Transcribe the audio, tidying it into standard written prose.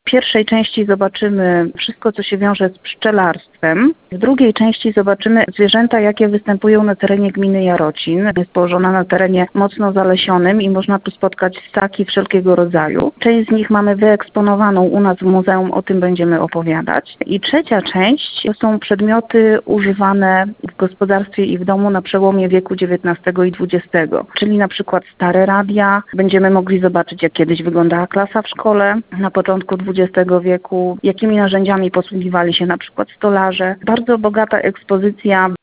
pierwszej części zobaczymy wszystko, co się wiąże z pszczelarstwem. W drugiej części zobaczymy zwierzęta, jakie występują na terenie gminy Jarocin. Jest położona na terenie mocno zalesionym i można tu spotkać ssaki wszelkiego rodzaju. Część z nich mamy wyeksponowaną u nas w muzeum, o tym będziemy opowiadać. I trzecia część to są przedmioty używane w gospodarstwie i w domu na przełomie wieku XIX i XX, czyli na przykład stare radia. Będziemy mogli zobaczyć, jak kiedyś wyglądała klasa w szkole na początku XX wieku, jakimi narzędziami posługiwali się na przykład stolarze. Bardzo bogata ekspozycja